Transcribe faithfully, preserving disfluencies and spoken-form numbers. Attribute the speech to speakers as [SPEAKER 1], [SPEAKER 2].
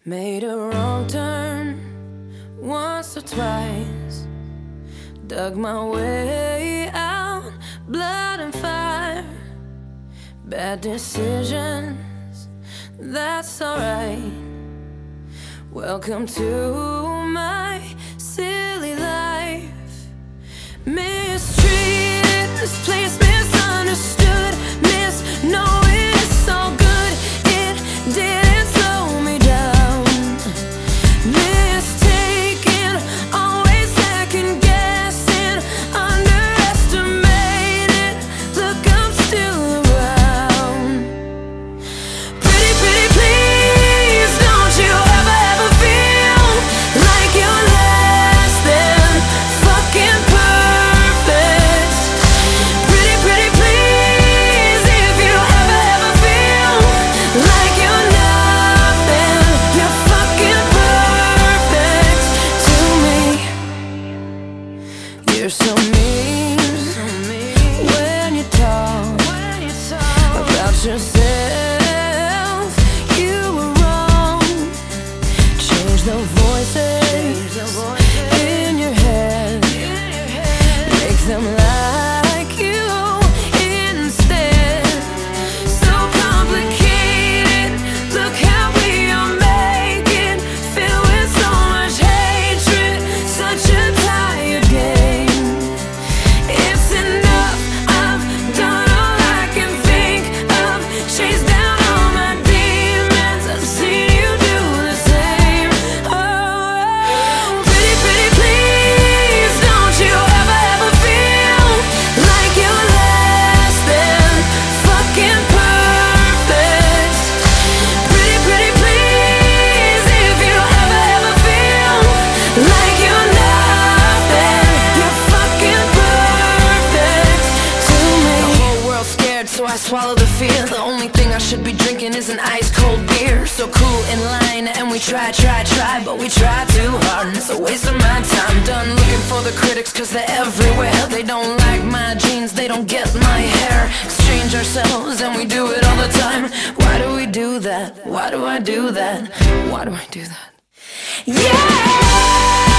[SPEAKER 1] Made a wrong turn once or twice, dug my way out, blood and fire. Bad decisions, that's alright. Welcome to my silly life. Mistreated, misplaced, misunderstood, misknowing it's all good. It didn't slow me down. Mistaken, always second guessing, underestimated. Look, I'm still around. Pretty, pretty, please, don't you ever, ever feel like you're less than fucking perfect. Pretty, pretty, please, if you ever, ever feel like you're nothing, you're fucking perfect to me. You're so mean, when you talk about yourself. You were wrong. Change the voices in your head, make them like you instead. So complicated, look how we are making, filled with so much hatred, such a tired game. It's enough, I've done all I can think of, chased down all my demons, I've seen you do the same. Oh, pretty, pretty, please, don't you ever, ever feel like you're less than fucking perfect. Pretty, pretty, please, if you ever, ever feel like you're nothing, you're fucking perfect to me. The whole world's scared, so I swallow the fear. The only thing I should be drinking is an ice cold beer. So cool in line, and we try, try, try, but we try too hard, and it's a waste of my time. Done looking for the critics, cause they're everywhere. They don't like my jeans, they don't get my hair. Exchange ourselves, and we do it all the time. Why do we do that? Why do I do that? Why do I do that? Yeah!